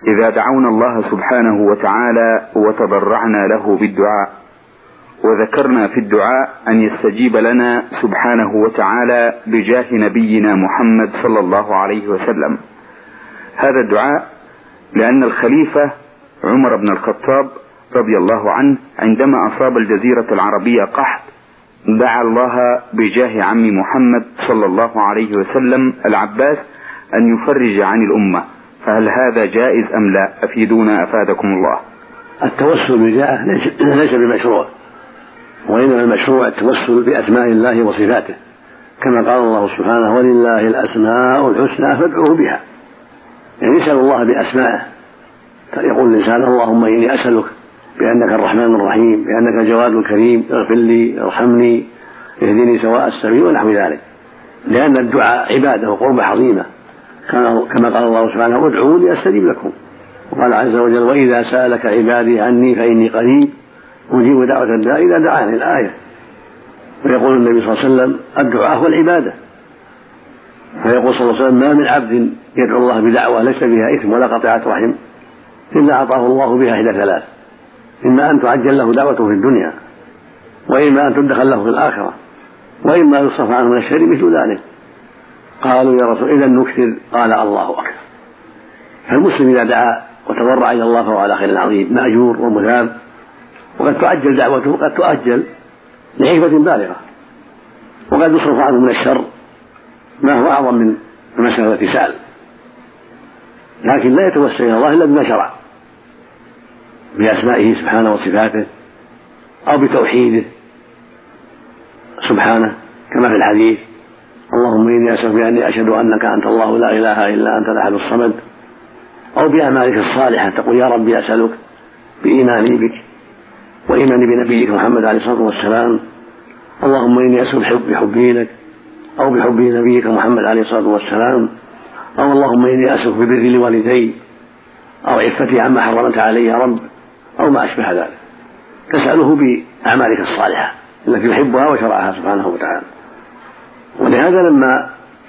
إذا دعونا الله سبحانه وتعالى وتضرعنا له بالدعاء وذكرنا في الدعاء أن يستجيب لنا سبحانه وتعالى بجاه نبينا محمد صلى الله عليه وسلم، هذا الدعاء لأن الخليفة عمر بن الخطاب رضي الله عنه عندما أصاب الجزيرة العربية قحط دعا الله بجاه عم محمد صلى الله عليه وسلم العباس أن يفرج عن الأمة، فهل هذا جائز أم لا؟ أفيدونا أفادكم الله. التوسل بجاهه ليس بمشروع، وإنما المشروع التوسل بأسماء الله وصفاته، كما قال الله سبحانه: ولله الأسماء الحسنى فادعوه بها. يعني يسأل الله بأسمائه، يقول الإنسان: اللهم إني أسألك بأنك الرحمن الرحيم، بأنك الجواد الكريم، اغفر لي، ارحمني، اهدني سواء السبيل، ونحو ذلك، لأن الدعاء عبادة وقربة عظيمة، كما قال الله سبحانه: ادعوني أستجب لكم. وقال عز وجل: وإذا سألك عبادي عني فإني قريب أجيب دعوة الداء إذا دعاني، الآية. ويقول النبي صلى الله عليه وسلم: الدعاء هو العبادة. فيقول صلى الله عليه وسلم: ما من عبد يدعو الله بدعوة ليس بها إثم ولا قطيعة رحم إلا أعطاه الله بها إحدى ثلاث: إما أن تعجل له دعوته في الدنيا، وإما أن تدخل له في الآخرة، وإما يصرف عنه من الشر مثل ذلك. قالوا: يا رسول إذا نكثر؟ قال: الله أكبر. فالمسلم إذا دعا وتضرع إلى الله فهو على خير عظيم مأجور ومثاب، وقد تعجل دعوته قد تؤجل لحكمة بالغة، وقد يصرف عنه من الشر ما هو أعظم من المسألة التي سأل، لكن لا يتوسل إلى الله إلا بما شرع بأسمائه سبحانه وصفاته، أو بتوحيده سبحانه كما في الحديث: اللهم إني أسألك بأني أشهد أنك أنت الله لا إله إلا أنت الأحد الصمد، أو بأعمالك الصالحة تقول: يا ربي أسألك بإيماني بك وإيماني بنبيك محمد عليه الصلاة والسلام، اللهم إني أسألك بحبي لك أو بحبي نبيك محمد عليه الصلاة والسلام، أو اللهم إني أسألك ببري لوالدي أو عفتي عما حرمت علي يا رب، أو ما أشبه ذلك. تسأله بأعمالك الصالحة التي يحبها وشرعها سبحانه وتعالى. ولهذا لما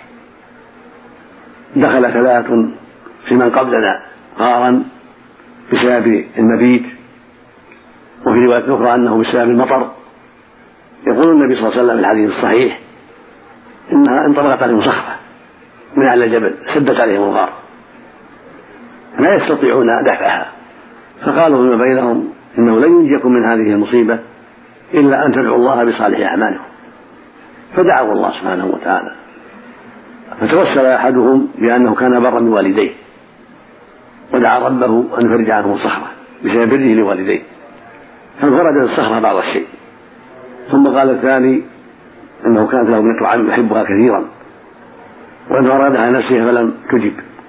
دخل ثلاثة في من قبلنا غارا بسبب المبيت، وفي رواية أخرى أنه بسبب المطر، يقول النبي صلى الله عليه وسلم في الحديث الصحيح: إنها انطبقت عليهم صخرة من على الجبل سدت عليهم الغار لا يستطيعون دفعها، فقالوا فيما بينهم: إنه لن ينجيكم من هذه المصيبة إلا أن تدعوا الله بصالح أعمالكم. فدعوا الله سبحانه وتعالى، فتوسل أحدهم بأنه كان برا بوالديه، ودعا ربه أن يفرج عنه الصخرة بسبب بره لوالديه، فانفردت الصخرة بعض الشيء. ثم قال الثاني أنه كانت له ابنة عم يحبها كثيرا، وأن أرادها نفسها فلم تجب،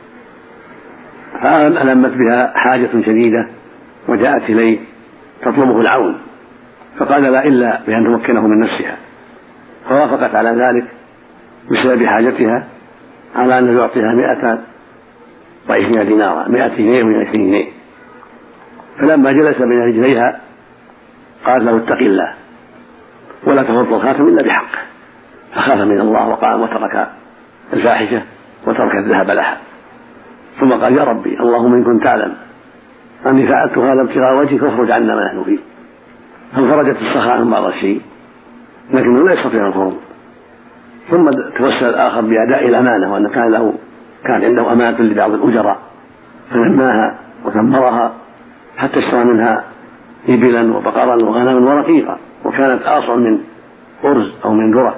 فألمت بها حاجة شديدة وجاءت إليه تطلبه العون، فقال: لا إلا بأن تمكنه من نفسها، فوافقت على ذلك بسبب حاجتها على أن يعطيها 120 دينارا، 100 جنيه و120 جنيه. فلما جلس بين رجليها قال له: اتق الله ولا تفض الخاتم إلا بحقه، فخاف من الله وقام وترك الفاحشة وترك الذهب لها. ثم قال: يا ربي اللهم إن كنت تعلم أني فعلت هذا ابتغاء وجهك فاخرج عنا ما نحن فيه. فانفرجت الصخرة عن بعض الشيء لكنه لا يستطيع الخروج. ثم توسل الآخر بأداء الأمانة، وأن كان عنده أمانة لبعض الأجراء فنماها وثمرها حتى اشترى منها إبلا وبقرا وغنما ورقيقا، وكانت أصع من أرز أو من ذرة.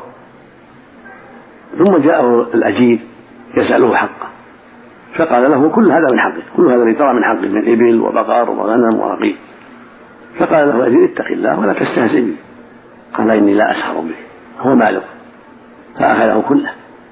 ثم جاءه الأجير يسأله حقه، فقال له: كل هذا من حقك، كل هذا اللي ترى من حقك من إبل وبقر وغنم ورقيق. فقال له الأجير: اتق الله ولا تستهزئ بي. قال: إني لا أسخر به، هو مالك. فأخذه كله.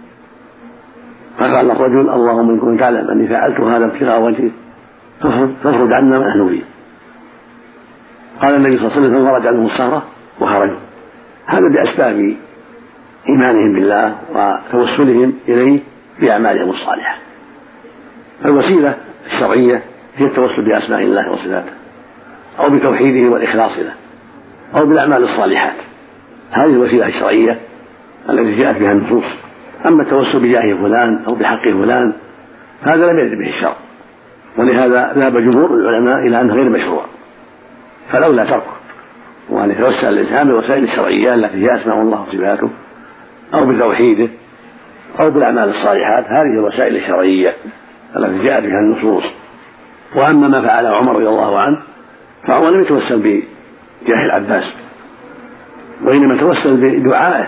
فقال الرجل: اللهم إن كنت تعلم أني فعلت هذا ابتغاء وجهك فافرج عنا ما نحن فيه. قال النبي صلى الله عليه وسلم: فرج عنهم الصخرة وخرجوا. هذا بأسباب إيمانهم بالله وتوسلهم إليه بأعمالهم الصالحة. الوسيلة الشرعية هي التوسل بأسماء الله وصفاته، أو بتوحيده والإخلاص له، أو بالأعمال الصالحات. هذه الوسيلة الشرعية التي جاءت بها النصوص. أما التوسل بجاه فلان أو بحق فلان هذا لم يرد به الشرع، ولهذا ذهب جمهور العلماء إلى أنه غير مشروع، فلولا تركه، وأن يتوسل الإنسان بالوسائل الشرعية التي هي أسماء الله وصفاته أو بتوحيده أو بالأعمال الصالحات، هذه الوسائل الشرعية التي جاءت بها النصوص. وأما ما فعله عمر رضي الله عنه، فعمر لم يتوسل بجاه العباس، وإنما توسل بدعائه.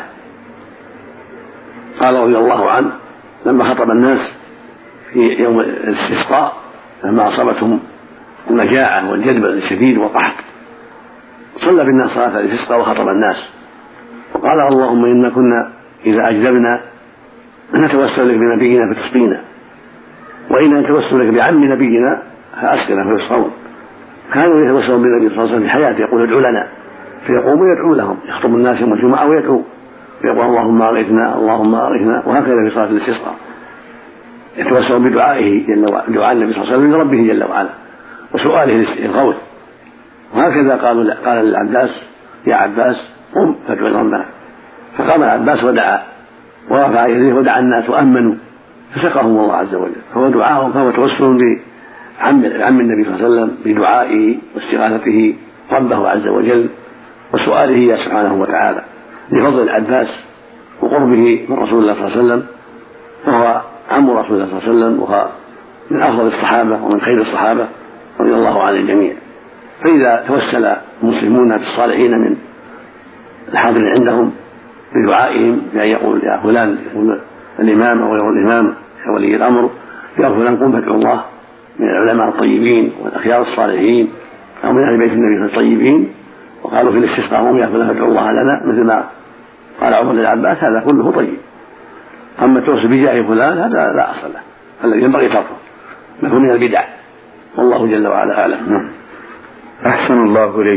قال رضي الله عنه لما خطب الناس في يوم الاستسقاء لما أصابتهم المجاعة والجدب الشديد والقحط، صلى بالناس صلاة الاستسقاء وخطب الناس وقال: اللهم إنا كنا إذا أجدبنا نتوسل لك بنبينا فتسقينا، وإنا نتوسل لك بعم نبينا فأسقنا فيسقون. كانوا يتوسلون بالنبي صلى الله عليه وسلم في حياته، يقول: ادعوا لنا، فيقوم ويدعو لهم، يخطب الناس يوم الجمعة ويدعو، يقول: اللهم أغثنا اللهم أغثنا، وهكذا في صلاة الاستسقاء يتوسل بدعائه دعاء النبي صلى الله عليه وسلم لربه جل وعلا وسؤاله الغوث. وهكذا قال للعباس: يا عباس قم فادعو ربك، فقام العباس ودعا ورفع يديه ودعا الناس وأمنوا فسقهم الله عز وجل. فهو دعاء، فهو توسل بعم النبي صلى الله عليه وسلم بدعائه واستغاثته ربه عز وجل وسؤاله سبحانه وتعالى لفضل العباس وقربه من رسول الله صلى الله عليه وسلم، وهو عم رسول الله صلى الله عليه وسلم، وهو من أفضل الصحابة ومن خير الصحابة رضي الله عن الجميع. فإذا توسل المسلمون بالصالحين من الحاضر عندهم بدعائهم بأن يقول: يا فلان، يقول الإمام أو يقول الإمام يا ولي الأمر: يا فلان قم فادعو الله، من العلماء الطيبين والأخيار الصالحين أو من أهل بيت النبي الطيبين، وقالوا في الاستسقاء: هم يا فلان فادعو الله لنا، مثل ما قال عمر للعباس، هذا كله طيب. أما التوسل بجاه فلان هذا لا أصل له، الذي ينبغي تركه، ما هو من البدع، والله جل وعلا أعلم. أحسن الله إليك.